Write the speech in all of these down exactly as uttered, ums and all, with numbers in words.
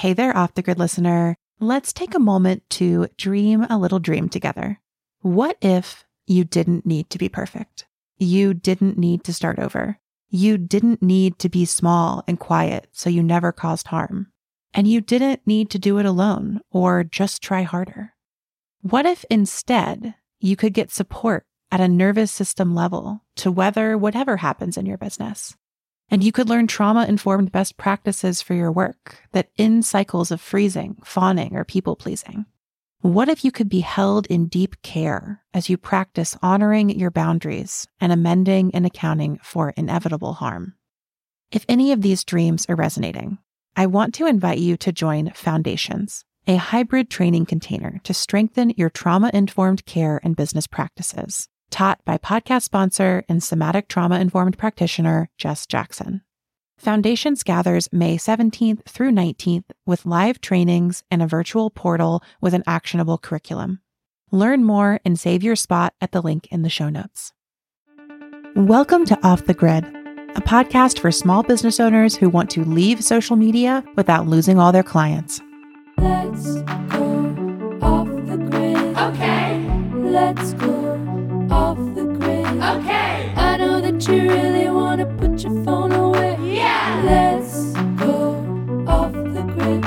Hey there, Off the Grid listener. Let's take a moment to dream a little dream together. What if you didn't need to be perfect? You didn't need to start over. You didn't need to be small and quiet so you never caused harm. And you didn't need to do it alone or just try harder. What if instead you could get support at a nervous system level to weather whatever happens in your business? And you could learn trauma-informed best practices for your work that end cycles of freezing, fawning, or people-pleasing. What if you could be held in deep care as you practice honoring your boundaries and amending and accounting for inevitable harm? If any of these dreams are resonating, I want to invite you to join Foundations, a hybrid training container to strengthen your trauma-informed care and business practices, taught by podcast sponsor and somatic trauma-informed practitioner, Jess Jackson. Foundations gathers May seventeenth through nineteenth with live trainings and a virtual portal with an actionable curriculum. Learn more and save your spot at the link in the show notes. Welcome to Off the Grid, a podcast for small business owners who want to leave social media without losing all their clients. Let's go off the grid. Okay. Let's go off the grid. Okay. I know that you really want to put your phone away. Yeah. Let's go off the grid.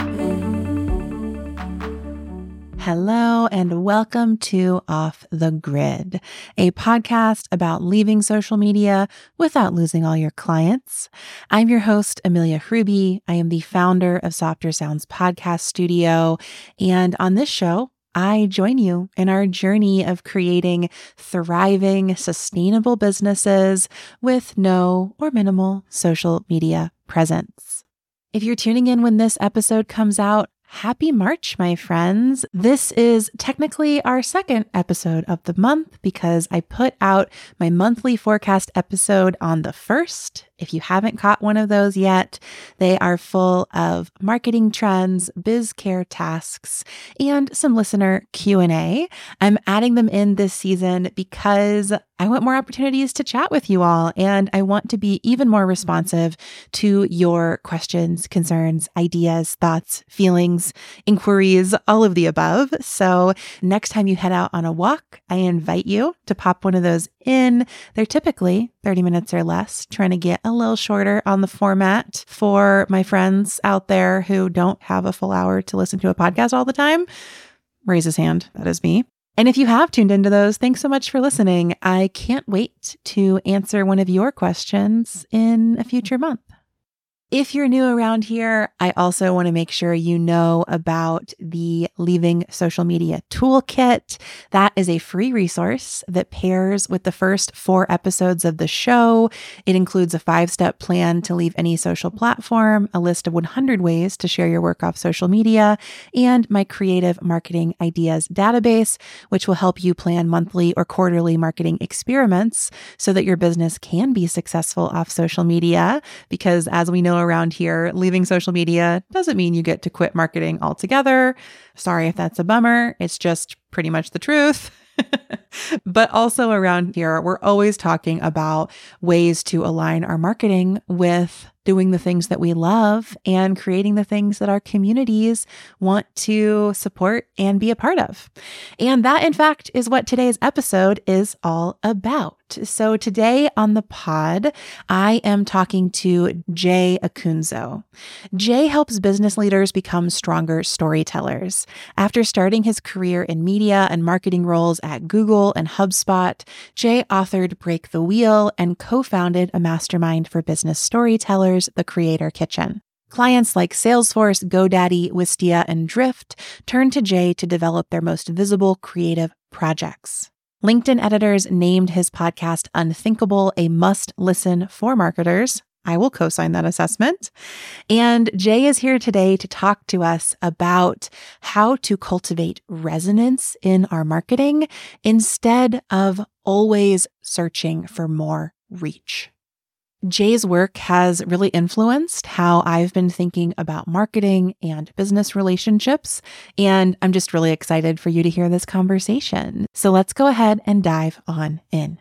Hello and welcome to Off the Grid, a podcast about leaving social media without losing all your clients. I'm your host, Amelia Hruby. I am the founder of Softer Sounds Podcast Studio. And on this show, I join you in our journey of creating thriving, sustainable businesses with no or minimal social media presence. If you're tuning in when this episode comes out, happy March, my friends. This is technically our second episode of the month because I put out my monthly forecast episode on the first. If you haven't caught one of those yet, they are full of marketing trends, biz care tasks, and some listener Q and A. I'm adding them in this season because I want more opportunities to chat with you all, and I want to be even more responsive to your questions, concerns, ideas, thoughts, feelings, inquiries, all of the above. So next time you head out on a walk, I invite you to pop one of those in. They're typically thirty minutes or less, trying to get a little shorter on the format for my friends out there who don't have a full hour to listen to a podcast all the time. Raise his hand. That is me. And if you have tuned into those, thanks so much for listening. I can't wait to answer one of your questions in a future month. If you're new around here, I also want to make sure you know about the Leaving Social Media Toolkit. That is a free resource that pairs with the first four episodes of the show. It includes a five-step plan to leave any social platform, a list of one hundred ways to share your work off social media, and my creative marketing ideas database, which will help you plan monthly or quarterly marketing experiments so that your business can be successful off social media. Because as we know around here, leaving social media doesn't mean you get to quit marketing altogether. Sorry if that's a bummer. It's just pretty much the truth. But also around here, we're always talking about ways to align our marketing with doing the things that we love and creating the things that our communities want to support and be a part of. And that, in fact, is what today's episode is all about. So today on the pod, I am talking to Jay Acunzo. Jay helps business leaders become stronger storytellers. After starting his career in media and marketing roles at Google and HubSpot, Jay authored Break the Wheel and co-founded a mastermind for business storytellers, The Creator Kitchen. Clients like Salesforce, GoDaddy, Wistia, and Drift turn to Jay to develop their most visible creative projects. LinkedIn editors named his podcast Unthinkable a must-listen for marketers. I will co-sign that assessment. And Jay is here today to talk to us about how to cultivate resonance in our marketing instead of always searching for more reach. Jay's work has really influenced how I've been thinking about marketing and business relationships, and I'm just really excited for you to hear this conversation. So let's go ahead and dive on in.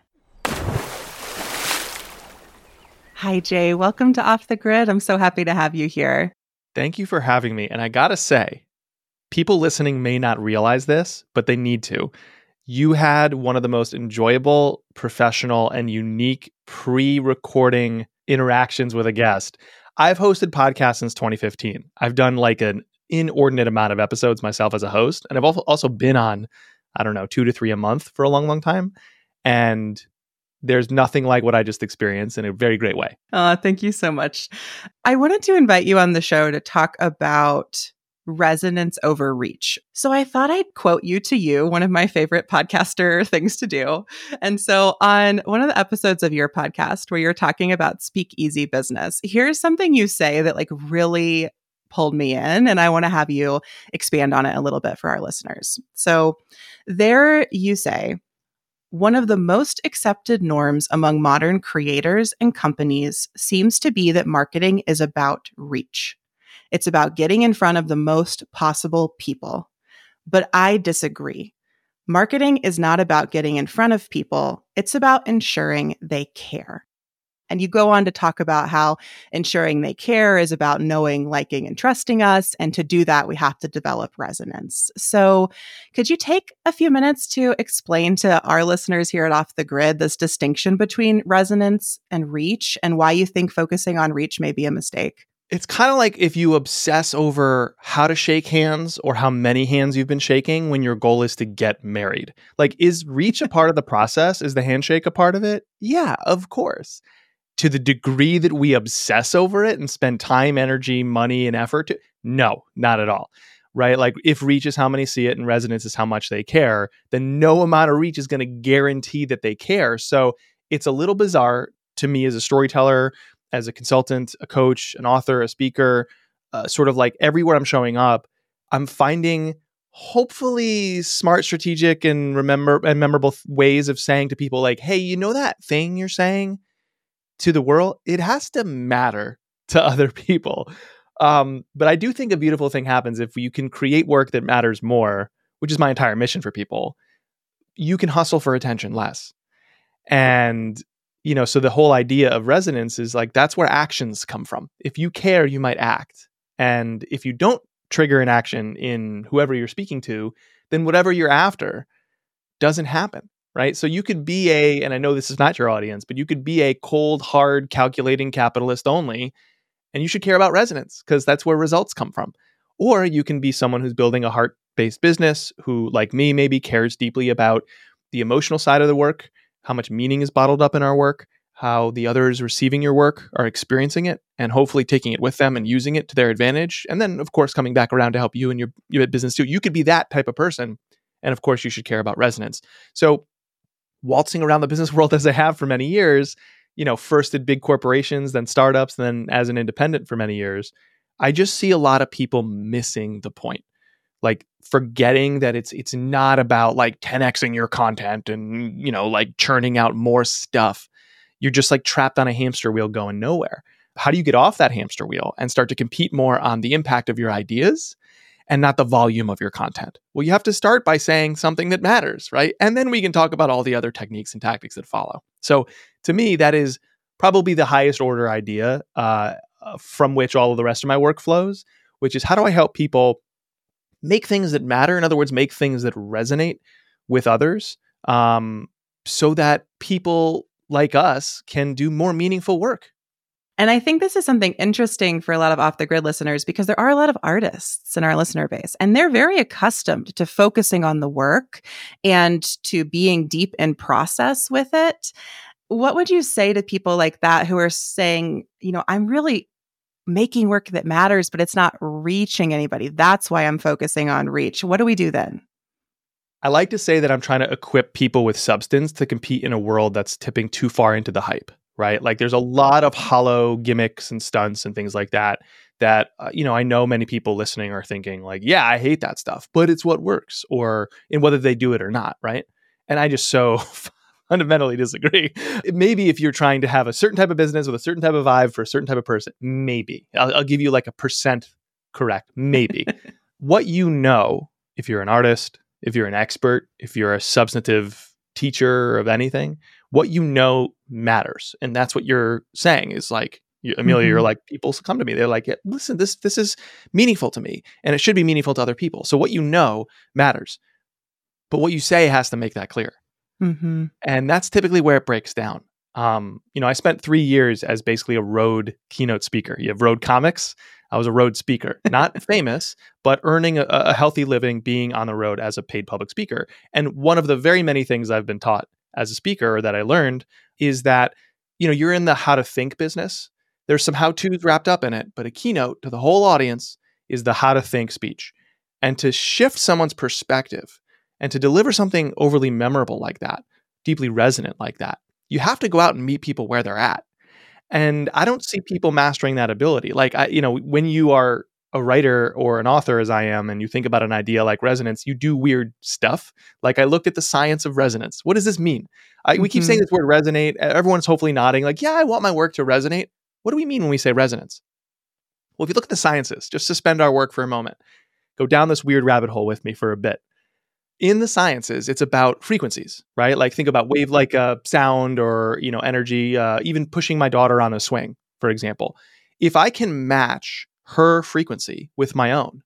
Hi, Jay. Welcome to Off the Grid. I'm so happy to have you here. Thank you for having me. And I gotta say, people listening may not realize this, but they need to. You had one of the most enjoyable, professional, and unique pre-recording interactions with a guest. I've hosted podcasts since twenty fifteen. I've done like an inordinate amount of episodes myself as a host. And I've also also been on, I don't know, two to three a month for a long, long time. And there's nothing like what I just experienced in a very great way. Oh, thank you so much. I wanted to invite you on the show to talk about resonance over reach. So I thought I'd quote you to you, one of my favorite podcaster things to do. And so on one of the episodes of your podcast where you're talking about Speakeasy Business, here's something you say that like really pulled me in, and I want to have you expand on it a little bit for our listeners. So there you say, one of the most accepted norms among modern creators and companies seems to be that marketing is about reach. It's about getting in front of the most possible people. But I disagree. Marketing is not about getting in front of people. It's about ensuring they care. And you go on to talk about how ensuring they care is about knowing, liking, and trusting us. And to do that, we have to develop resonance. So could you take a few minutes to explain to our listeners here at Off the Grid this distinction between resonance and reach and why you think focusing on reach may be a mistake? It's kind of like if you obsess over how to shake hands or how many hands you've been shaking when your goal is to get married. Like, is reach a part of the process? Is the handshake a part of it? Yeah, of course. To the degree that we obsess over it and spend time, energy, money, and effort to, no, not at all. Right? Like, if reach is how many see it and resonance is how much they care, then no amount of reach is going to guarantee that they care. So it's a little bizarre to me as a storyteller, as a consultant, a coach, an author, a speaker, uh, sort of like everywhere I'm showing up, I'm finding hopefully smart, strategic, and remember and memorable th- ways of saying to people like, hey, you know that thing you're saying to the world? It has to matter to other people. Um, but I do think a beautiful thing happens if you can create work that matters more, which is my entire mission for people. You can hustle for attention less. And you know, so the whole idea of resonance is like, that's where actions come from. If you care, you might act. And if you don't trigger an action in whoever you're speaking to, then whatever you're after doesn't happen, right? So you could be a, and I know this is not your audience, but you could be a cold, hard, calculating capitalist only, and you should care about resonance because that's where results come from. Or you can be someone who's building a heart-based business who, like me, maybe cares deeply about the emotional side of the work, how much meaning is bottled up in our work, how the others receiving your work are experiencing it, and hopefully taking it with them and using it to their advantage. And then, of course, coming back around to help you and your, your business too. You could be that type of person. And of course, you should care about resonance. So waltzing around the business world as I have for many years, you know, first at big corporations, then startups, then as an independent for many years, I just see a lot of people missing the point. Like forgetting that it's it's not about like ten X-ing your content and, you know, like churning out more stuff. You're just like trapped on a hamster wheel going nowhere. How do you get off that hamster wheel and start to compete more on the impact of your ideas and not the volume of your content? Well, you have to start by saying something that matters, right? And then we can talk about all the other techniques and tactics that follow. So to me, that is probably the highest order idea uh, from which all of the rest of my work flows, which is how do I help people make things that matter? In other words, make things that resonate with others um, so that people like us can do more meaningful work. And I think this is something interesting for a lot of Off the Grid listeners because there are a lot of artists in our listener base, and they're very accustomed to focusing on the work and to being deep in process with it. What would you say to people like that who are saying, you know, I'm really making work that matters, but it's not reaching anybody? That's why I'm focusing on reach. What do we do then? I like to say that I'm trying to equip people with substance to compete in a world that's tipping too far into the hype, right? Like there's a lot of hollow gimmicks and stunts and things like that, that, uh, you know, I know many people listening are thinking like, yeah, I hate that stuff, but it's what works, or in whether they do it or not, right? And I just so fundamentally disagree. Maybe if you're trying to have a certain type of business with a certain type of vibe for a certain type of person, maybe. I'll, I'll give you like a percent correct, maybe. What you know, if you're an artist, if you're an expert, if you're a substantive teacher of anything, what you know matters. And that's what you're saying is like, You, Amelia, you're Mhm. like, people come to me. They're like, yeah, listen, this this is meaningful to me, and it should be meaningful to other people. So what you know matters, but what you say has to make that clear. Mhm. And that's typically where it breaks down. Um, you know, I spent three years as basically a road keynote speaker. You have road comics. I was a road speaker, not famous, but earning a, a healthy living being on the road as a paid public speaker. And one of the very many things I've been taught as a speaker, or that I learned, is that, you know, you're in the how to think business. There's some how-tos wrapped up in it, but a keynote to the whole audience is the how to think speech. And to shift someone's perspective and to deliver something overly memorable like that, deeply resonant like that, you have to go out and meet people where they're at. And I don't see people mastering that ability. Like, I, you know, when you are a writer or an author, as I am, and you think about an idea like resonance, you do weird stuff. Like, I looked at the science of resonance. What does this mean? I, we keep saying Mhm. this word resonate. Everyone's hopefully nodding, like, yeah, I want my work to resonate. What do we mean when we say resonance? Well, if you look at the sciences, just suspend our work for a moment, go down this weird rabbit hole with me for a bit. In the sciences, it's about frequencies, right? Like, think about wave like uh, sound or, you know, energy, uh, even pushing my daughter on a swing, for example. If I can match her frequency with my own,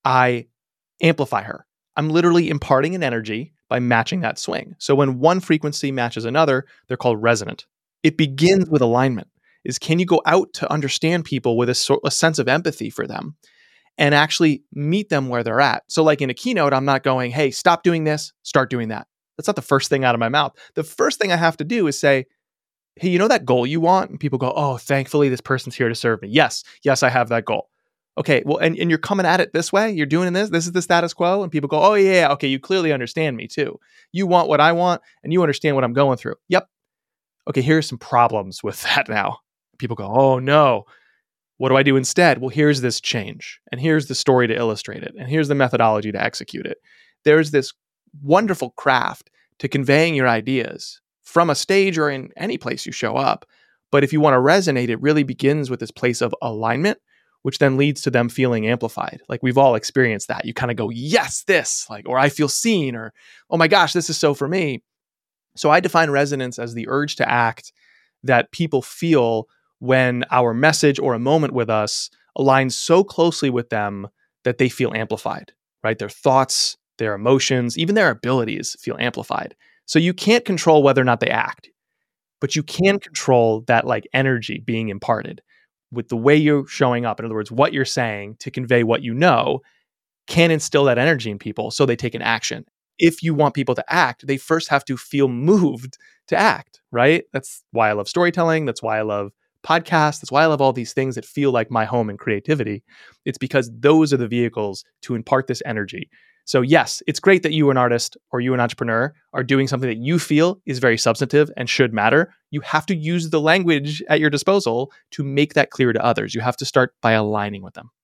I amplify her. I'm literally imparting an energy by matching that swing. So when one frequency matches another, they're called resonant. It begins with alignment. Is, can you go out to understand people with a, so- a sense of empathy for them and actually meet them where they're at? So like in a keynote, I'm not going, hey, stop doing this, start doing that. That's not the first thing out of my mouth. The first thing I have to do is say, hey, you know that goal you want? And people go, oh, thankfully this person's here to serve me. Yes, yes, I have that goal. Okay, well, and, and you're coming at it this way? You're doing this? This is the status quo? And people go, oh, yeah, okay, you clearly understand me too. You want what I want, and you understand what I'm going through. Yep. Okay, here's some problems with that now. People go, oh, no. What do I do instead? Well, here's this change, and here's the story to illustrate it, and here's the methodology to execute it. There's this wonderful craft to conveying your ideas from a stage or in any place you show up. But if you want to resonate, it really begins with this place of alignment, which then leads to them feeling amplified. Like, we've all experienced that. You kind of go, yes, this, like, or I feel seen, or, oh my gosh, this is so for me. So I define resonance as the urge to act that people feel when our message or a moment with us aligns so closely with them that they feel amplified, right? Their thoughts, their emotions, even their abilities feel amplified. So you can't control whether or not they act, but you can control that like energy being imparted with the way you're showing up. In other words, what you're saying to convey what you know can instill that energy in people so they take an action. If you want people to act, they first have to feel moved to act, right? That's why I love storytelling. That's why I love podcasts. That's why I love all these things that feel like my home and creativity. It's because those are the vehicles to impart this energy. So yes, it's great that you, an artist or you, an entrepreneur, are doing something that you feel is very substantive and should matter. You have to use the language at your disposal to make that clear to others. You have to start by aligning with them.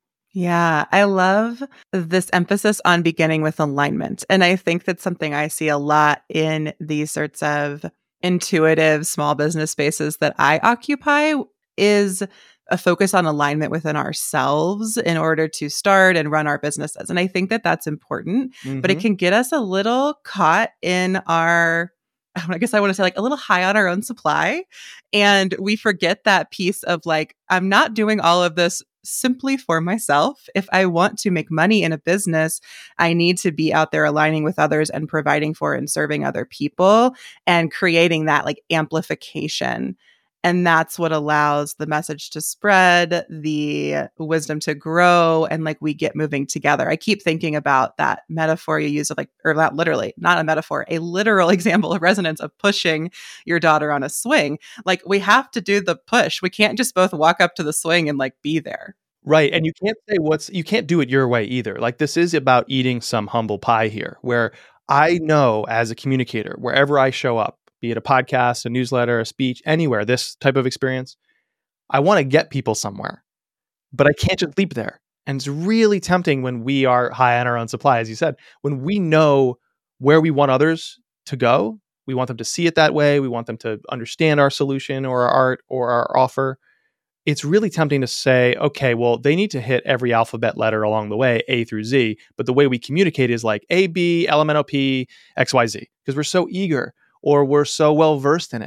Yeah, I love this emphasis on beginning with alignment. And I think that's something I see a lot in these sorts of intuitive small business spaces that I occupy, is a focus on alignment within ourselves in order to start and run our businesses. And I think that that's important, but it Mm-hmm. can get us a little caught in our, I guess I want to say like a little high on our own supply. And we forget that piece of like, I'm not doing all of this simply for myself. If I want to make money in a business, I need to be out there aligning with others and providing for and serving other people and creating that like amplification. And that's what allows the message to spread, the wisdom to grow, and like we get moving together. I keep thinking about that metaphor you use of like, or not literally, not a metaphor, a literal example of resonance of pushing your daughter on a swing. Like, we have to do the push. We can't just both walk up to the swing and like be there. Right. And you can't say what's, you can't do it your way either. Like, this is about eating some humble pie here, where I know as a communicator, wherever I show up, be it a podcast, a newsletter, a speech, anywhere, this type of experience, I want to get people somewhere, but I can't just leap there. And it's really tempting when we are high on our own supply, as you said, when we know where we want others to go, we want them to see it that way. We want them to understand our solution or our art or our offer. It's really tempting to say, okay, well, they need to hit every alphabet letter along the way, A through Z. But the way we communicate is like A, B, L M N O P, X, Y, Z, because we're so eager or we're so well versed in it.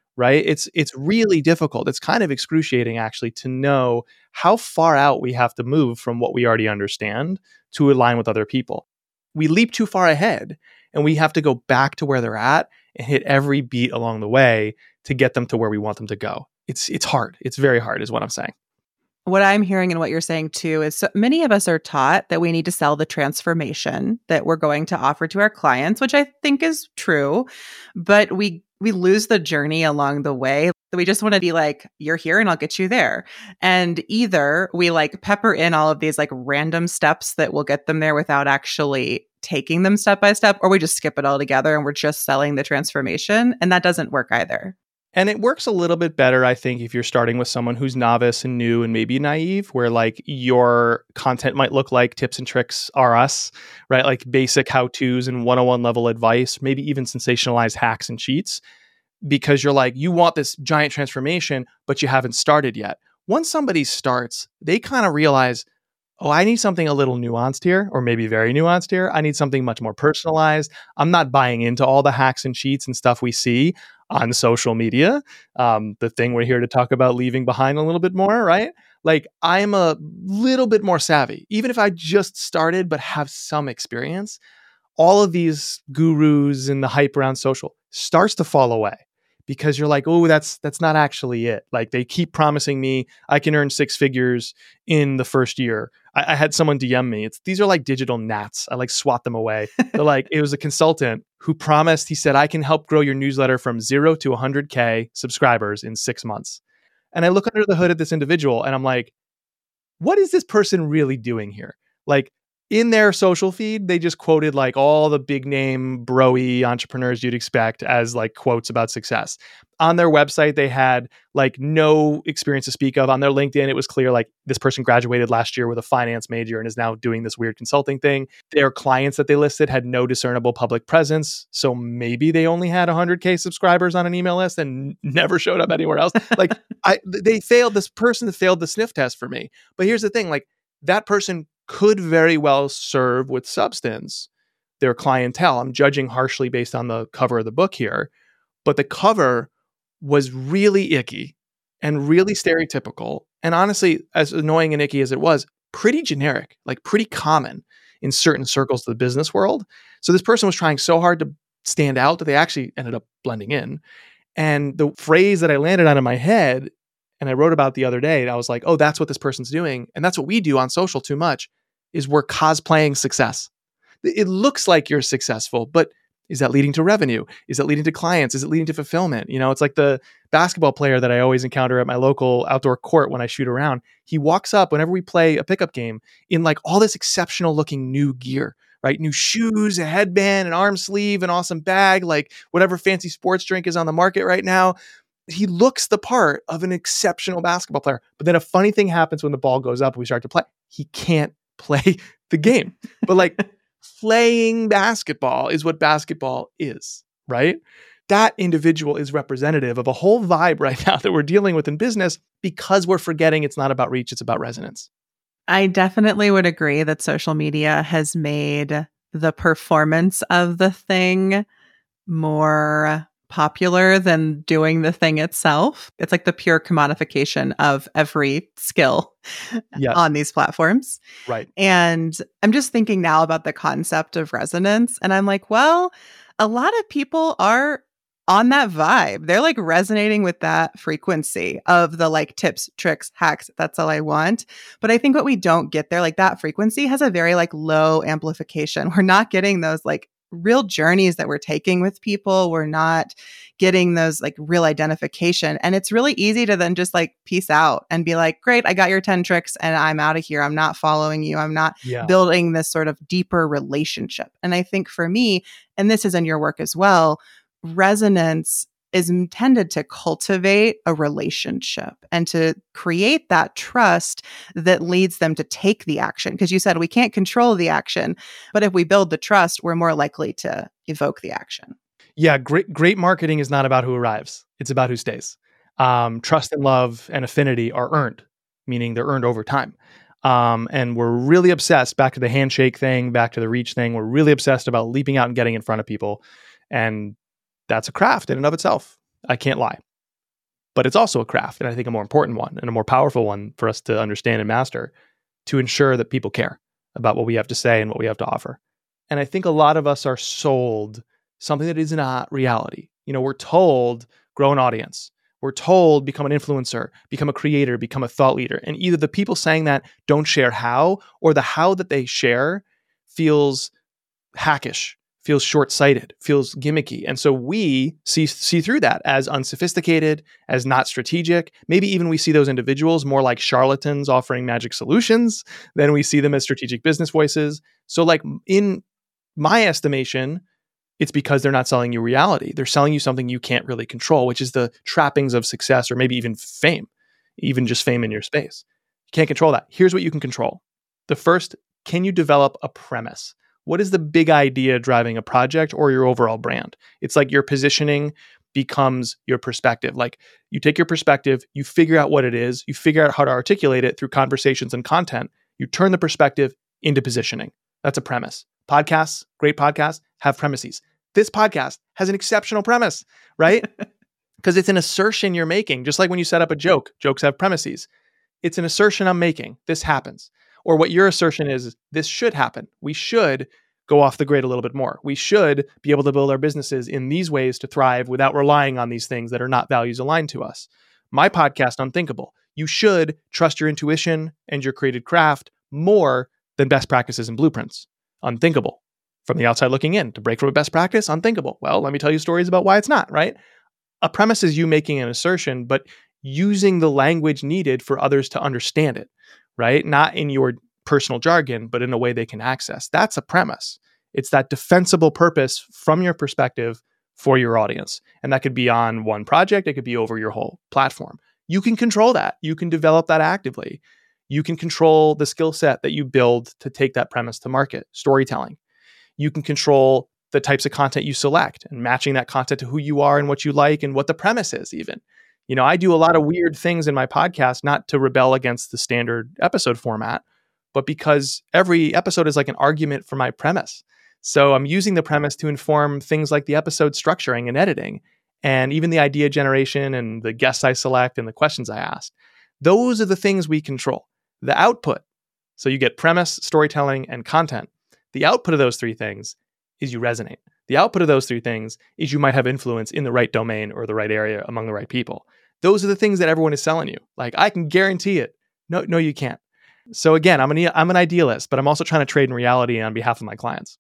right? It's it's really difficult. It's kind of excruciating actually to know how far out we have to move from what we already understand to align with other people. We leap too far ahead and we have to go back to where they're at and hit every beat along the way to get them to where we want them to go. It's it's hard. It's very hard is what I'm saying. What I'm hearing and what you're saying too is so many of us are taught that we need to sell the transformation that we're going to offer to our clients, which I think is true, but we we lose the journey along the way. We just want to be like, you're here and I'll get you there. And either we like pepper in all of these like random steps that will get them there without actually taking them step by step, or we just skip it all together and we're just selling the transformation. And that doesn't work either. And it works a little bit better, I think, if you're starting with someone who's novice and new and maybe naive, where like your content might look like Tips and Tricks R Us, right? Like basic how-tos and one oh one level advice, maybe even sensationalized hacks and cheats, because you're like, you want this giant transformation, but you haven't started yet. Once somebody starts, they kind of realize, oh, I need something a little nuanced here, or maybe very nuanced here. I need something much more personalized. I'm not buying into all the hacks and cheats and stuff we see on social media. Um, the thing we're here to talk about leaving behind a little bit more, right? Like I'm a little bit more savvy. Even if I just started but have some experience, all of these gurus and the hype around social starts to fall away. Because you're like, oh, that's that's not actually it. Like they keep promising me I can earn six figures in the first year. I, I had someone D M me. It's these are like digital gnats. I like swat them away. They're like, it was a consultant who promised, he said, I can help grow your newsletter from zero to one hundred K subscribers in six months. And I look under the hood at this individual and I'm like, what is this person really doing here? Like, in their social feed, they just quoted like all the big name bro-y entrepreneurs you'd expect as like quotes about success. On their website, they had like no experience to speak of. On their LinkedIn, it was clear like this person graduated last year with a finance major and is now doing this weird consulting thing. Their clients that they listed had no discernible public presence. So maybe they only had one hundred K subscribers on an email list and never showed up anywhere else. Like I, they failed, this person failed the sniff test for me. But here's the thing, like that person could very well serve with substance their clientele. I'm judging harshly based on the cover of the book here, but the cover was really icky and really stereotypical. And honestly, as annoying and icky as it was, pretty generic, like pretty common in certain circles of the business world. So this person was trying so hard to stand out that they actually ended up blending in. And the phrase that I landed on in my head and I wrote about the other day, I was like, oh, that's what this person's doing. And that's what we do on social too much, is we're cosplaying success. It looks like you're successful, but is that leading to revenue? Is it leading to clients? Is it leading to fulfillment? You know, it's like the basketball player that I always encounter at my local outdoor court when I shoot around. He walks up whenever we play a pickup game in like all this exceptional looking new gear, right? New shoes, a headband, an arm sleeve, an awesome bag, like whatever fancy sports drink is on the market right now. He looks the part of an exceptional basketball player. But then a funny thing happens when the ball goes up and we start to play. He can't play the game. But like playing basketball is what basketball is, right? That individual is representative of a whole vibe right now that we're dealing with in business because we're forgetting it's not about reach, it's about resonance. I definitely would agree that social media has made the performance of the thing more popular than doing the thing itself. It's like the pure commodification of every skill yes. on these platforms. Right. And I'm just thinking now about the concept of resonance. And I'm like, well, a lot of people are on that vibe. They're like resonating with that frequency of the like tips, tricks, hacks. That's all I want. But I think what we don't get there, like that frequency has a very like low amplification. We're not getting those like real journeys that we're taking with people. We're not getting those like real identification. And it's really easy to then just like peace out and be like, great, I got your ten tricks and I'm out of here. I'm not following you. I'm not yeah. building this sort of deeper relationship. And I think for me, and this is in your work as well, resonance is intended to cultivate a relationship and to create that trust that leads them to take the action. Because you said we can't control the action, but if we build the trust, we're more likely to evoke the action. Yeah, great great marketing is not about who arrives. It's about who stays. Um, trust and love and affinity are earned, meaning they're earned over time. Um, and we're really obsessed, back to the handshake thing, back to the reach thing, we're really obsessed about leaping out and getting in front of people. And that's a craft in and of itself. I can't lie. But it's also a craft, and I think a more important one and a more powerful one for us to understand and master, to ensure that people care about what we have to say and what we have to offer. And I think a lot of us are sold something that is not reality. You know, we're told, grow an audience. We're told, become an influencer, become a creator, become a thought leader. And either the people saying that don't share how, or the how that they share feels hackish, feels short-sighted, feels gimmicky. And so we see see through that as unsophisticated, as not strategic. Maybe even we see those individuals more like charlatans offering magic solutions than we see them as strategic business voices. So like in my estimation, it's because they're not selling you reality. They're selling you something you can't really control, which is the trappings of success or maybe even fame, even just fame in your space. You can't control that. Here's what you can control. The first, can you develop a premise? What is the big idea driving a project or your overall brand? It's like your positioning becomes your perspective. Like you take your perspective, you figure out what it is, you figure out how to articulate it through conversations and content. You turn the perspective into positioning. That's a premise. Podcasts, great podcasts, have premises. This podcast has an exceptional premise, right? Because it's an assertion you're making. Just like when you set up a joke, jokes have premises. It's an assertion I'm making. This happens. Or what your assertion is, this should happen. We should go off the grid a little bit more. We should be able to build our businesses in these ways to thrive without relying on these things that are not values aligned to us. My podcast, Unthinkable. You should trust your intuition and your created craft more than best practices and blueprints. Unthinkable. From the outside looking in, to break from a best practice, unthinkable. Well, let me tell you stories about why it's not, right? A premise is you making an assertion, but using the language needed for others to understand it, right? Not in your personal jargon, but in a way they can access. That's a premise. It's that defensible purpose from your perspective for your audience. And that could be on one project. It could be over your whole platform. You can control that. You can develop that actively. You can control the skill set that you build to take that premise to market, storytelling. You can control the types of content you select and matching that content to who you are and what you like and what the premise is even. You know, I do a lot of weird things in my podcast, not to rebel against the standard episode format, but because every episode is like an argument for my premise. So I'm using the premise to inform things like the episode structuring and editing, and even the idea generation and the guests I select and the questions I ask. Those are the things we control. The output. So you get premise, storytelling, and content. The output of those three things is you resonate. The output of those three things is you might have influence in the right domain or the right area among the right people. Those are the things that everyone is selling you. Like, I can guarantee it. No, no, you can't. So again, I'm an, I'm an idealist, but I'm also trying to trade in reality on behalf of my clients.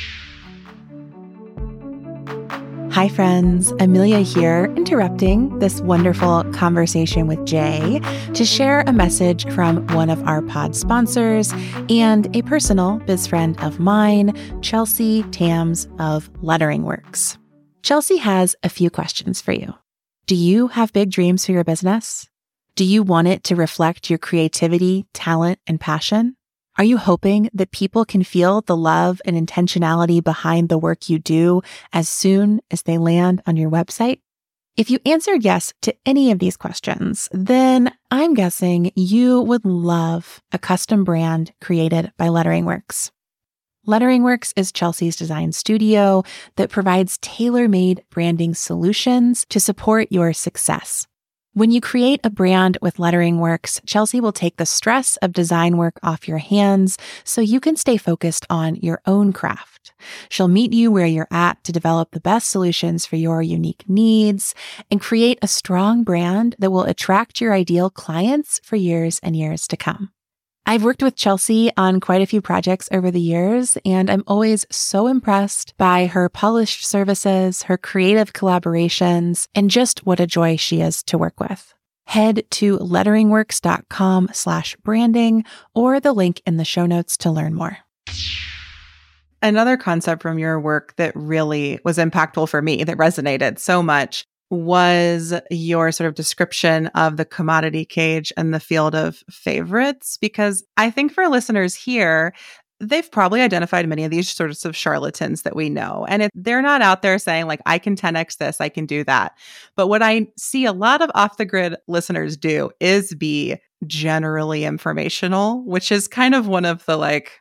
Hi, friends. Amelia here, interrupting this wonderful conversation with Jay to share a message from one of our pod sponsors and a personal biz friend of mine, Chelsea Tams of Lettering Works. Chelsea has a few questions for you. Do you have big dreams for your business? Do you want it to reflect your creativity, talent, and passion? Are you hoping that people can feel the love and intentionality behind the work you do as soon as they land on your website? If you answered yes to any of these questions, then I'm guessing you would love a custom brand created by Lettering Works. Lettering Works is Chelsea's design studio that provides tailor-made branding solutions to support your success. When you create a brand with Lettering Works, Chelsea will take the stress of design work off your hands so you can stay focused on your own craft. She'll meet you where you're at to develop the best solutions for your unique needs and create a strong brand that will attract your ideal clients for years and years to come. I've worked with Chelsea on quite a few projects over the years, and I'm always so impressed by her polished services, her creative collaborations, and just what a joy she is to work with. Head to letteringworks.com slash branding or the link in the show notes to learn more. Another concept from your work that really was impactful for me, that resonated so much, was your sort of description of the commodity cage and the field of favorites, because I think for listeners here, they've probably identified many of these sorts of charlatans that we know. And if they're not out there saying like, I can ten X this, I can do that. But what I see a lot of off the grid listeners do is be generally informational, which is kind of one of the like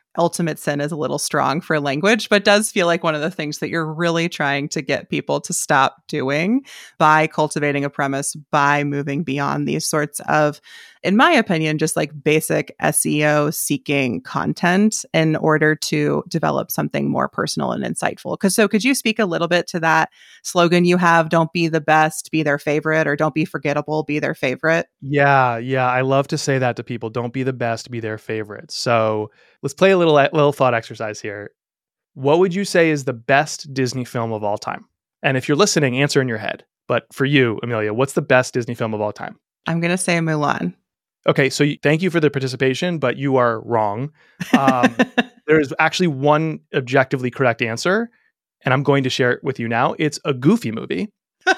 ultimate sin is a little strong for language, but does feel like one of the things that you're really trying to get people to stop doing by cultivating a premise, by moving beyond these sorts of, in my opinion, just like basic S E O seeking content in order to develop something more personal and insightful. Because so could you speak a little bit to that slogan you have, don't be the best, be their favorite, or don't be forgettable, be their favorite? Yeah, yeah. I love to say that to people. Don't be the best, be their favorite. So let's play a little little thought exercise here. What would you say is the best Disney film of all time? And if you're listening, answer in your head. But for you, Amelia, what's the best Disney film of all time? I'm going to say Mulan. Okay, so you, thank you for the participation, but you are wrong. Um, there is actually one objectively correct answer, and I'm going to share it with you now. It's a Goofy movie.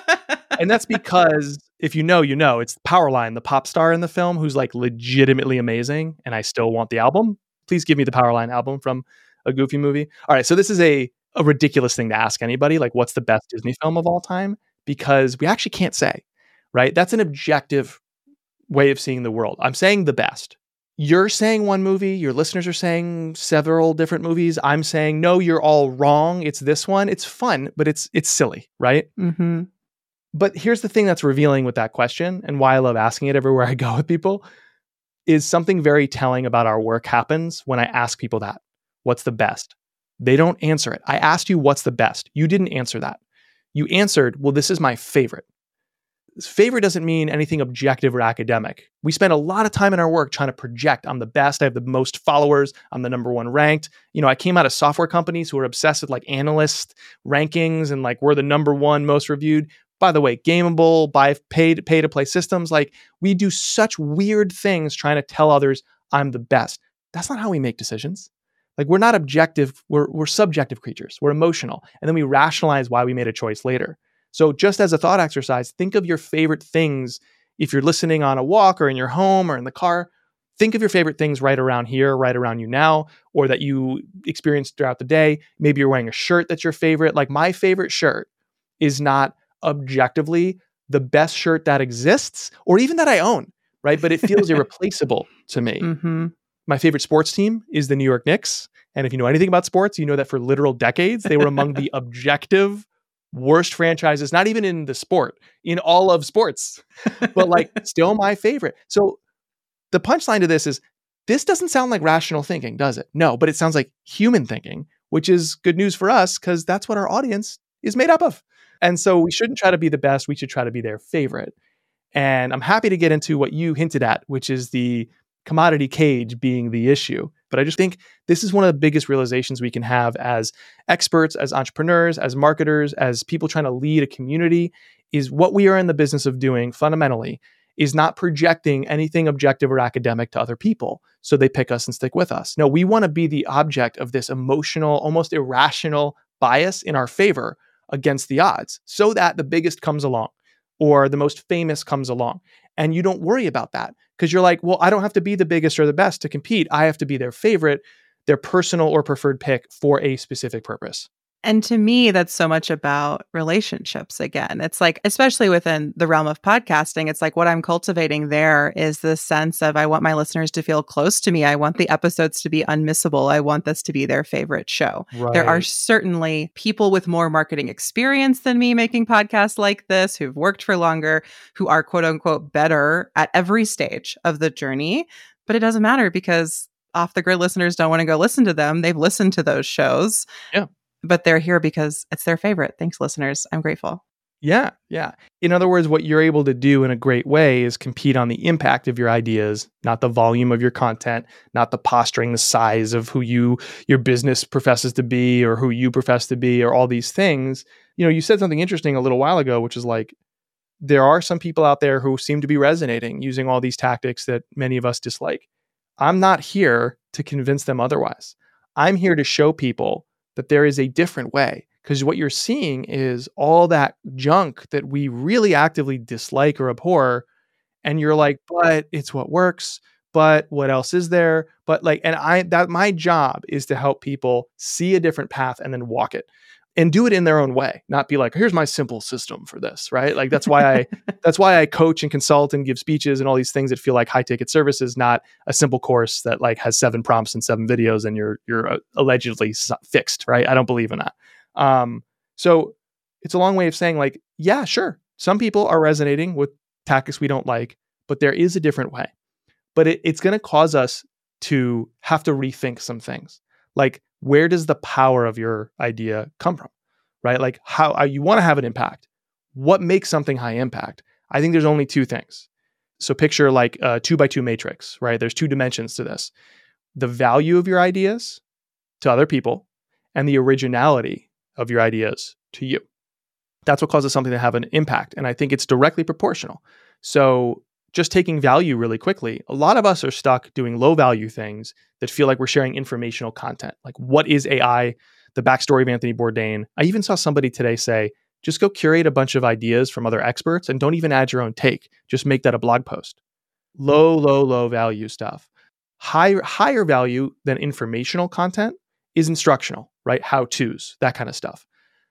And that's because if you know, you know, it's Powerline, the pop star in the film who's like legitimately amazing. And I still want the album. Please give me the Powerline album from a Goofy movie. All right. So this is a, a ridiculous thing to ask anybody. Like, what's the best Disney film of all time? Because we actually can't say, right? That's an objective way of seeing the world. I'm saying the best. You're saying one movie, your listeners are saying several different movies. I'm saying, no, you're all wrong. It's this one. It's fun, but it's it's silly, right? Mm-hmm. But here's the thing that's revealing with that question, and why I love asking it everywhere I go with people, is something very telling about our work happens when I ask people that. What's the best? They don't answer it. I asked you, what's the best? You didn't answer that. You answered, well, this is my favorite. Favorite doesn't mean anything objective or academic. We spend a lot of time in our work trying to project, I'm the best, I have the most followers, I'm the number one ranked. You know, I came out of software companies who are obsessed with like analyst rankings and like we're the number one most reviewed. By the way, gameable, buy pay to, pay to play systems. Like we do such weird things trying to tell others I'm the best. That's not how we make decisions. Like we're not objective, we're, we're subjective creatures. We're emotional. And then we rationalize why we made a choice later. So just as a thought exercise, think of your favorite things. If you're listening on a walk or in your home or in the car, think of your favorite things right around here, right around you now, or that you experienced throughout the day. Maybe you're wearing a shirt that's your favorite. Like my favorite shirt is not objectively the best shirt that exists or even that I own, right? But it feels irreplaceable to me. Mm-hmm. My favorite sports team is the New York Knicks. And if you know anything about sports, you know that for literal decades, they were among the objective worst franchises, not even in the sport, in all of sports, but like still my favorite. So the punchline to this is, this doesn't sound like rational thinking, does it? No, but it sounds like human thinking, which is good news for us because that's what our audience is made up of. And so we shouldn't try to be the best. We should try to be their favorite. And I'm happy to get into what you hinted at, which is the commodity cage being the issue. But I just think this is one of the biggest realizations we can have as experts, as entrepreneurs, as marketers, as people trying to lead a community, is what we are in the business of doing fundamentally is not projecting anything objective or academic to other people so they pick us and stick with us. No, we want to be the object of this emotional, almost irrational bias in our favor against the odds so that the biggest comes along or the most famous comes along. And you don't worry about that because you're like, well, I don't have to be the biggest or the best to compete. I have to be their favorite, their personal or preferred pick for a specific purpose. And to me, that's so much about relationships again. It's like, especially within the realm of podcasting, it's like what I'm cultivating there is this sense of I want my listeners to feel close to me. I want the episodes to be unmissable. I want this to be their favorite show. Right. There are certainly people with more marketing experience than me making podcasts like this, who've worked for longer, who are quote unquote better at every stage of the journey. But it doesn't matter because Off the Grid listeners don't want to go listen to them. They've listened to those shows. Yeah. But they're here because it's their favorite. Thanks, listeners. I'm grateful. Yeah, yeah. In other words, what you're able to do in a great way is compete on the impact of your ideas, not the volume of your content, not the posturing, the size of who you your business professes to be or who you profess to be or all these things. You know, you said something interesting a little while ago, which is like, there are some people out there who seem to be resonating using all these tactics that many of us dislike. I'm not here to convince them otherwise. I'm here to show people that there is a different way, because what you're seeing is all that junk that we really actively dislike or abhor. And you're like, but it's what works. But what else is there? But like, and I, that my job is to help people see a different path and then walk it. and do it in their own way, not be like, here's my simple system for this, right? Like that's why I that's why I coach and consult and give speeches and all these things that feel like high ticket services, not a simple course that like has seven prompts and seven videos and you're you're uh, allegedly fixed, right? I don't believe in that. Um, so it's a long way of saying like, yeah, sure, some people are resonating with tactics we don't like, but there is a different way. But it, it's going to cause us to have to rethink some things. Like, where does the power of your idea come from, right? Like how uh, you want to have an impact. What makes something high impact? I think there's only two things. So picture like a two by two matrix, right? There's two dimensions to this. The value of your ideas to other people and the originality of your ideas to you. That's what causes something to have an impact. And I think it's directly proportional. So just taking value really quickly, a lot of us are stuck doing low value things that feel like we're sharing informational content. Like, what is A I? The backstory of Anthony Bourdain. I even saw somebody today say, just go curate a bunch of ideas from other experts and don't even add your own take. Just make that a blog post. Low, low, low value stuff. Higher, higher value than informational content is instructional, right? How-tos, that kind of stuff.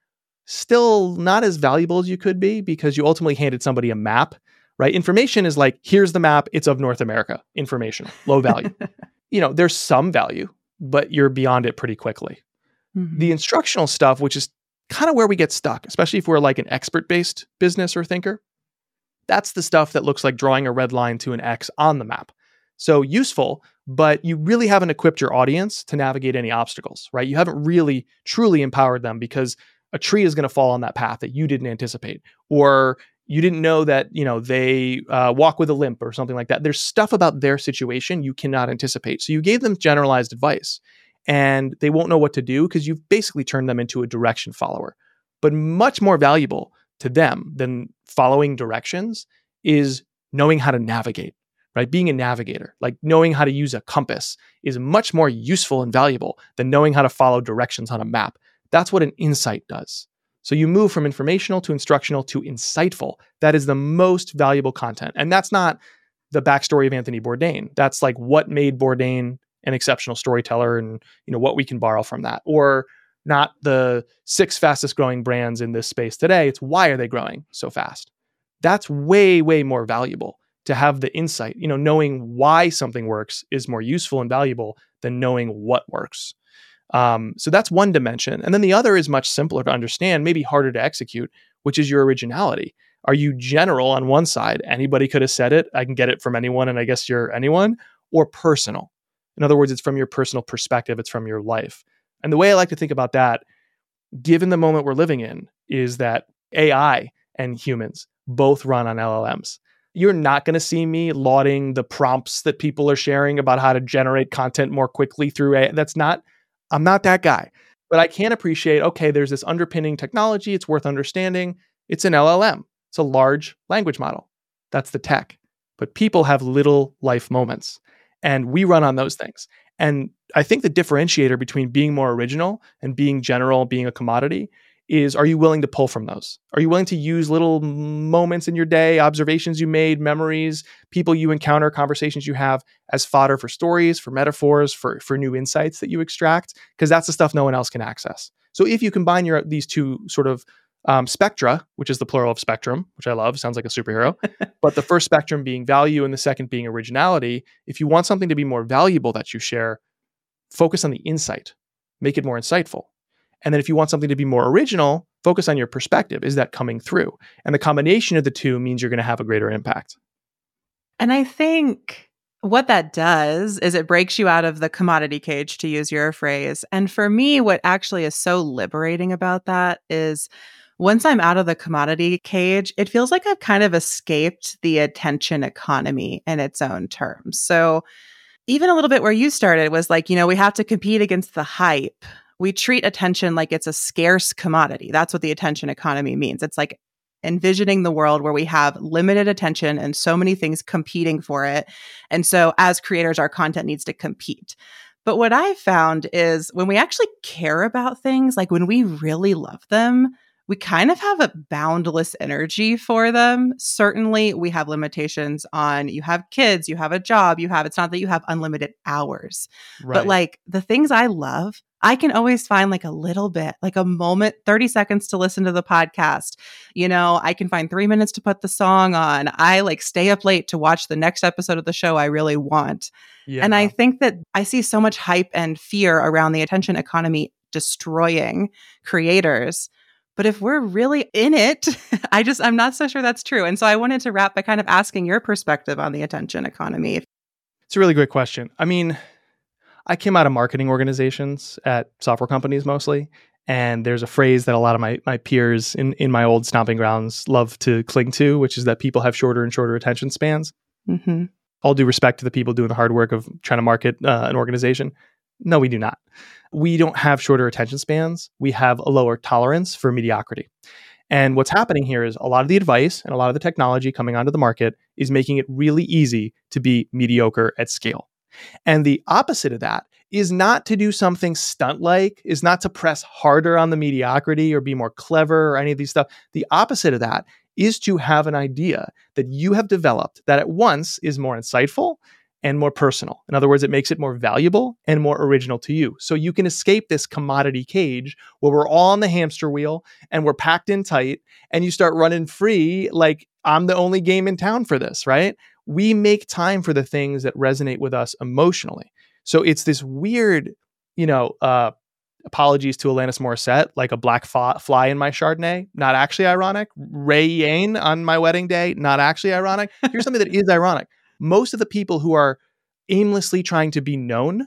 Still not as valuable as you could be because you ultimately handed somebody a map. Right? Information is like, here's the map. It's of North America. Informational, low value. You know, there's some value, but you're beyond it pretty quickly. Mm-hmm. The instructional stuff, which is kind of where we get stuck, especially if we're like an expert-based business or thinker, that's the stuff that looks like drawing a red line to an X on the map. So useful, but you really haven't equipped your audience to navigate any obstacles, right? You haven't really truly empowered them because a tree is going to fall on that path that you didn't anticipate, or you didn't know that, you know, they uh, walk with a limp or something like that. There's stuff about their situation you cannot anticipate. So you gave them generalized advice and they won't know what to do because you've basically turned them into a direction follower. But much more valuable to them than following directions is knowing how to navigate, right? Being a navigator, like knowing how to use a compass is much more useful and valuable than knowing how to follow directions on a map. That's what an insight does. So you move from informational to instructional to insightful. That is the most valuable content. And that's not the backstory of Anthony Bourdain. That's like what made Bourdain an exceptional storyteller and, you know, what we can borrow from that. Or not the six fastest growing brands in this space today. It's why are they growing so fast? That's way, way more valuable to have the insight. You know, knowing why something works is more useful and valuable than knowing what works. Um, so that's one dimension. And then the other is much simpler to understand, maybe harder to execute, which is your originality. Are you general on one side? Anybody could have said it. I can get it from anyone, and I guess you're anyone, or personal. In other words, it's from your personal perspective. It's from your life. And the way I like to think about that, given the moment we're living in, is that A I and humans both run on L L Ms. You're not going to see me lauding the prompts that people are sharing about how to generate content more quickly through A I. That's not, I'm not that guy. But I can appreciate, okay, there's this underpinning technology. It's worth understanding. It's an L L M. It's a large language model. That's the tech. But people have little life moments. And we run on those things. And I think the differentiator between being more original and being general, being a commodity, is are you willing to pull from those? Are you willing to use little moments in your day, observations you made, memories, people you encounter, conversations you have as fodder for stories, for metaphors, for, for new insights that you extract? Because that's the stuff no one else can access. So if you combine your these two sort of um, spectra, which is the plural of spectrum, which I love, sounds like a superhero, but the first spectrum being value and the second being originality, if you want something to be more valuable that you share, focus on the insight, make it more insightful. And then if you want something to be more original, focus on your perspective. Is that coming through? And the combination of the two means you're going to have a greater impact. And I think what that does is it breaks you out of the commodity cage, to use your phrase. And for me, what actually is so liberating about that is once I'm out of the commodity cage, it feels like I've kind of escaped the attention economy in its own terms. So even a little bit where you started was like, you know, we have to compete against the hype. We treat attention like it's a scarce commodity. That's what the attention economy means. It's like envisioning the world where we have limited attention and so many things competing for it. And so as creators, our content needs to compete. But what I've found is when we actually care about things, like when we really love them, we kind of have a boundless energy for them. Certainly, we have limitations on you have kids, you have a job, you have, it's not that you have unlimited hours. Right. But like the things I love, I can always find like a little bit, like a moment, thirty seconds to listen to the podcast. You know, I can find three minutes to put the song on. I like stay up late to watch the next episode of the show I really want. Yeah. And I think that I see so much hype and fear around the attention economy destroying creators. But if we're really in it, I just, I'm not so sure that's true. And so I wanted to wrap by kind of asking your perspective on the attention economy. It's a really great question. I mean, I came out of marketing organizations at software companies mostly. And there's a phrase that a lot of my, my peers in, in my old stomping grounds love to cling to, which is that people have shorter and shorter attention spans. Mm-hmm. All due respect to the people doing the hard work of trying to market uh, an organization. No, we do not. We don't have shorter attention spans. We have a lower tolerance for mediocrity. And what's happening here is a lot of the advice and a lot of the technology coming onto the market is making it really easy to be mediocre at scale. And the opposite of that is not to do something stunt-like, is not to press harder on the mediocrity or be more clever or any of these stuff. The opposite of that is to have an idea that you have developed that at once is more insightful and more personal. In other words, it makes it more valuable and more original to you. So you can escape this commodity cage where we're all on the hamster wheel and we're packed in tight and you start running free like I'm the only game in town for this, right? We make time for the things that resonate with us emotionally. So it's this weird, you know, uh, apologies to Alanis Morissette, like a black fa- fly in my Chardonnay, not actually ironic. Ray Yane on my wedding day, not actually ironic. Here's something that is ironic. Most of the people who are aimlessly trying to be known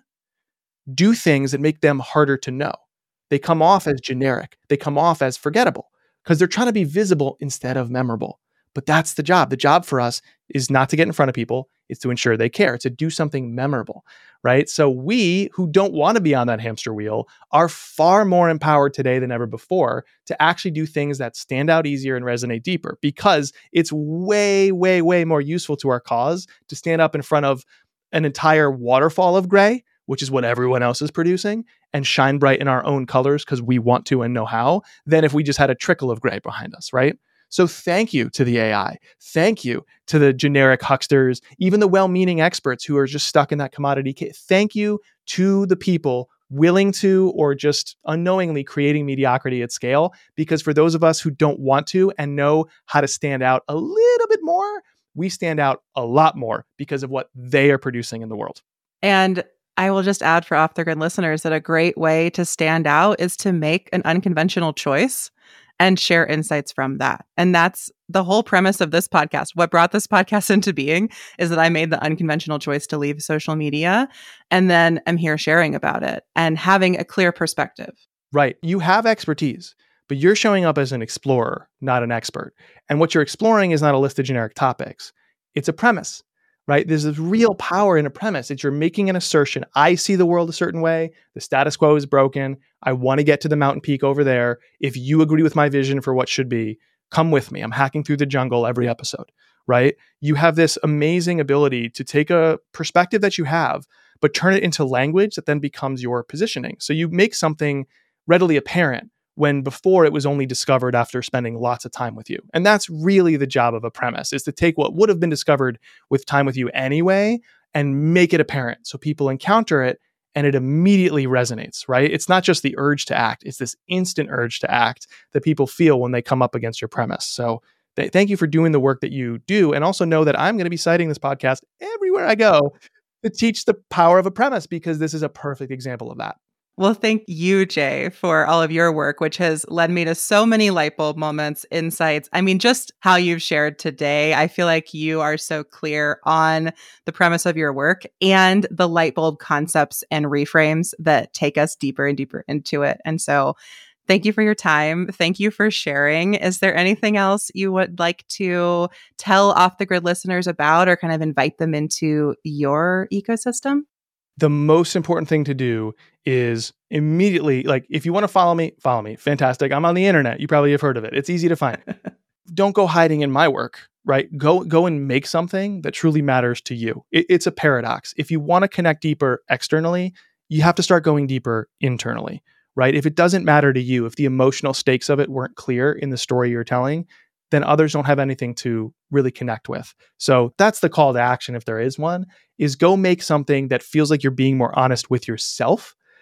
do things that make them harder to know. They come off as generic. They come off as forgettable because they're trying to be visible instead of memorable. But that's the job. The job for us is not to get in front of people. It's to ensure they care, to do something memorable, right? So we who don't want to be on that hamster wheel are far more empowered today than ever before to actually do things that stand out easier and resonate deeper because it's way, way, way more useful to our cause to stand up in front of an entire waterfall of gray, which is what everyone else is producing, and shine bright in our own colors because we want to and know how, than if we just had a trickle of gray behind us, right? So thank you to the A I. Thank you to the generic hucksters, even the well-meaning experts who are just stuck in that commodity case. Thank you to the people willing to or just unknowingly creating mediocrity at scale. Because for those of us who don't want to and know how to stand out a little bit more, we stand out a lot more because of what they are producing in the world. And I will just add for Off the Grid listeners that a great way to stand out is to make an unconventional choice and share insights from that. And that's the whole premise of this podcast. What brought this podcast into being is that I made the unconventional choice to leave social media, and then I'm here sharing about it and having a clear perspective. Right. You have expertise, but you're showing up as an explorer, not an expert. And what you're exploring is not a list of generic topics. It's a premise, right? There's this real power in a premise that you're making an assertion. I see the world a certain way. The status quo is broken. I want to get to the mountain peak over there. If you agree with my vision for what should be, come with me. I'm hacking through the jungle every episode, right? You have this amazing ability to take a perspective that you have, but turn it into language that then becomes your positioning. So you make something readily apparent when before it was only discovered after spending lots of time with you. And that's really the job of a premise, is to take what would have been discovered with time with you anyway and make it apparent so people encounter it and it immediately resonates, right? It's not just the urge to act, it's this instant urge to act that people feel when they come up against your premise. So th- thank you for doing the work that you do. And also know that I'm going to be citing this podcast everywhere I go to teach the power of a premise, because this is a perfect example of that. Well, thank you, Jay, for all of your work, which has led me to so many light bulb moments, insights. I mean, just how you've shared today, I feel like you are so clear on the premise of your work and the light bulb concepts and reframes that take us deeper and deeper into it. And so thank you for your time. Thank you for sharing. Is there anything else you would like to tell Off the Grid listeners about or kind of invite them into your ecosystem? The most important thing to do is immediately, like, if you want to follow me, follow me. Fantastic. I'm on the internet. You probably have heard of it. It's easy to find. Don't go hiding in my work, right? Go, go and make something that truly matters to you. It, it's a paradox. If you want to connect deeper externally, you have to start going deeper internally, right? If it doesn't matter to you, if the emotional stakes of it weren't clear in the story you're telling, then others don't have anything to really connect with. So that's the call to action, if there is one, is go make something that feels like you're being more honest with yourself.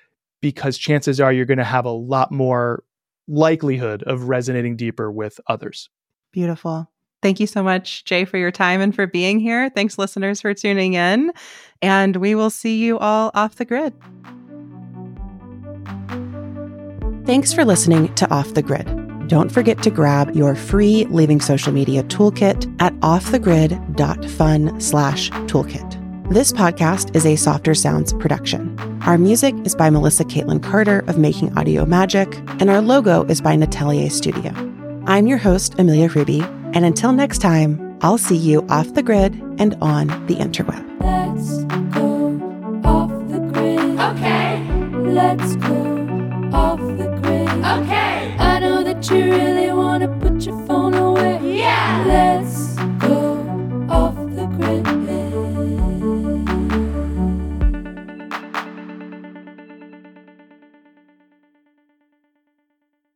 because chances are you're going to have a lot more likelihood of resonating deeper with others. Beautiful. Thank you so much, Jay, for your time and for being here. Thanks, listeners, for tuning in. And we will see you all off the grid. Thanks for listening to Off the Grid. Don't forget to grab your free Leaving Social Media toolkit at offthegrid.fun slash toolkit. This podcast is a Softer Sounds production. Our music is by Melissa Caitlin Carter of Making Audio Magic, and our logo is by Natelier Studio. I'm your host, Amelia Ruby, and until next time, I'll see you off the grid and on the interweb. Let's go off the grid. Okay. Let's go off the grid. Okay. I know that you really want to put your phone